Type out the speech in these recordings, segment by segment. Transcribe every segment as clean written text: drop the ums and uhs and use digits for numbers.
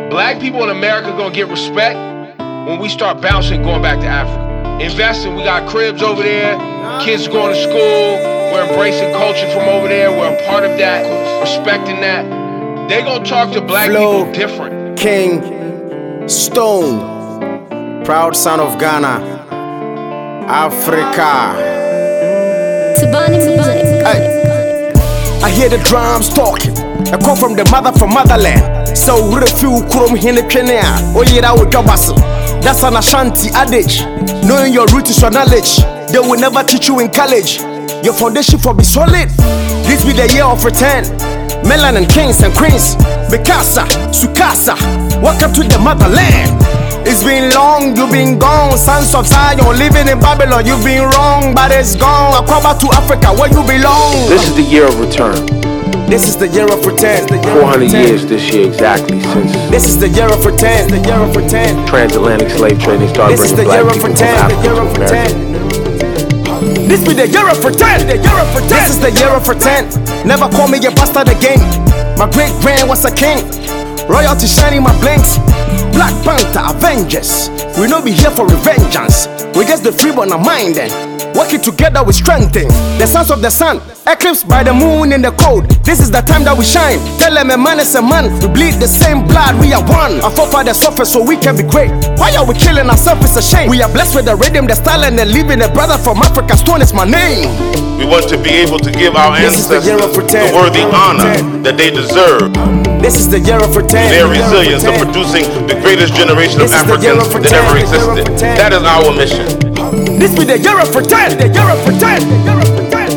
Black people in America gonna get respect when we start bouncing, going back to Africa. Investing, we got cribs over there, kids going to school, we're embracing culture from over there, we're a part of that, respecting that. They gonna talk to black Flow, people different. King, Stone, proud son of Ghana, Africa. Tabani music. Hey. I hear the drums talking. I come from the motherland. So we feel krom hine twene a. Oyira wo dwabase. That's an Ashanti adage. Knowing your root is your knowledge. They will never teach you in college. Your foundation for be solid. This be the year of return. Melanin kings and queens. Mikasa, Sukasa. Welcome to the motherland. It's been long, you've been gone. Sons of Zion, living in Babylon. You've been wrong, but it's gone. I come back to Africa where you belong. This is the year of return. This is the year of return. 400 years this year exactly since This is the year of return. The year of return. transatlantic slave trading started This is bringing the year black of people from return. The Africa year to of America. return. This be the year of return. The year of return. This is the year of return. Never call me a bastard again. My great grand was a king. Royalty shining my blinks. Black Panther Avengers. We no be here for revengeance. We just the free on our mind then. Working together we strengthen. The sons of the sun, eclipsed by the moon in the cold. This is the time that we shine. Tell them a man is a man. We bleed the same blood, we are one. Our forefathers suffer so we can be great. Why are we killing ourselves? It's a shame. We are blessed with the rhythm, the style, and the living. A brother from Africa, Stone is my name. We want to be able to give our This is the ancestors year of return. the worthy honor that they deserve. This is the year of return. Their resilience of producing the greatest generation of This is the year Africans of that ever return. The year of existed. return. That is our mission. This be the year of return. The year of return. The year of return.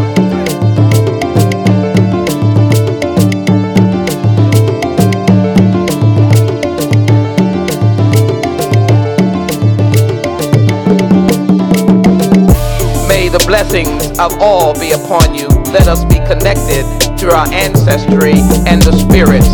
May the blessings of all be upon you. Let us be connected to our ancestry and the spirits.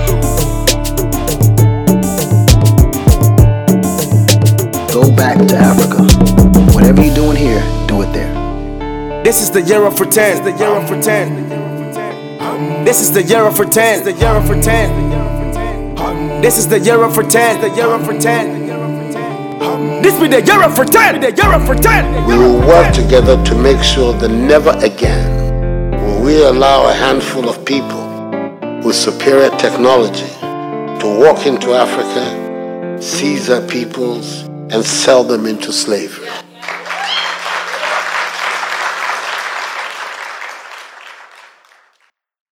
Go back to Africa. Whatever you're doing here, do it there. This is the year of return. The year of return. This is the year of return. The year of return. This is the year of return. The year of return. This be the year of return. The year of return. We will work together to make sure that never again will we allow a handful of people with superior technology to walk into Africa, seize our peoples, and sell them into slavery.